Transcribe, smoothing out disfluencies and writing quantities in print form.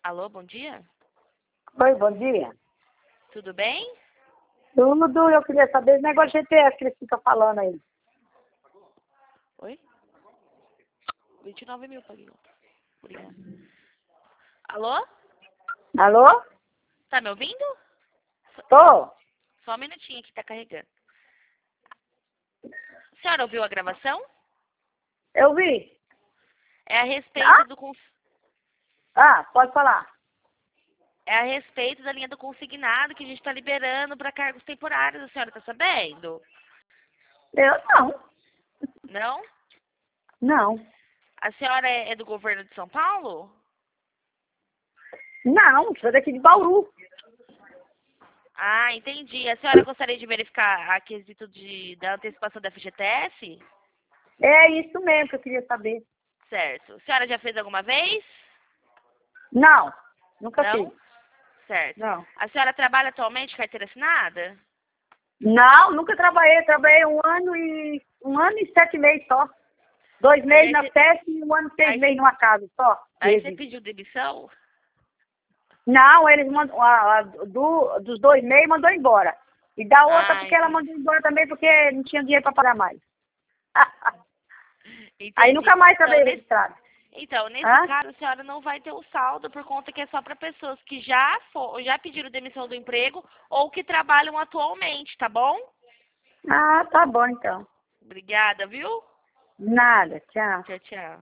Alô, bom dia? Oi, bom dia. Tudo bem? Tudo, eu queria saber esse negócio de GTS que eles ficam falando aí. Oi? 29 mil, paguei ontem. Obrigada. Alô? Alô? Tá me ouvindo? Tô? Só um minutinho que tá carregando. A senhora ouviu a gravação? Eu vi. É a respeito do Pode falar. É a respeito da linha do consignado que a gente está liberando para cargos temporários. A senhora está sabendo? Eu não. Não? Não. A senhora é do governo de São Paulo? Não, sou daqui de Bauru. Ah, entendi. A senhora gostaria de verificar a quesito da antecipação da FGTS? É isso mesmo que eu queria saber. Certo. A senhora já fez alguma vez? Não, nunca Não? fiz. Certo. Não. A senhora trabalha atualmente carteira assinada? Não, nunca trabalhei. Trabalhei um ano e 7 meses só. 2 meses na festa e 1 ano e 6 aí meses numa casa só. Aí você pediu demissão? Não, eles mandam, dos 2 meses mandou embora. E da outra porque ela Entendi. mandou embora também porque não tinha dinheiro para pagar mais. Entendi. Aí nunca mais Então, trabalhei registrado. nesse Hã? caso, a senhora não vai ter o saldo por conta que é só para pessoas que já pediram demissão do emprego ou que trabalham atualmente, tá bom? Ah, tá bom então. Obrigada, viu? Nada, tchau. Tchau, tchau.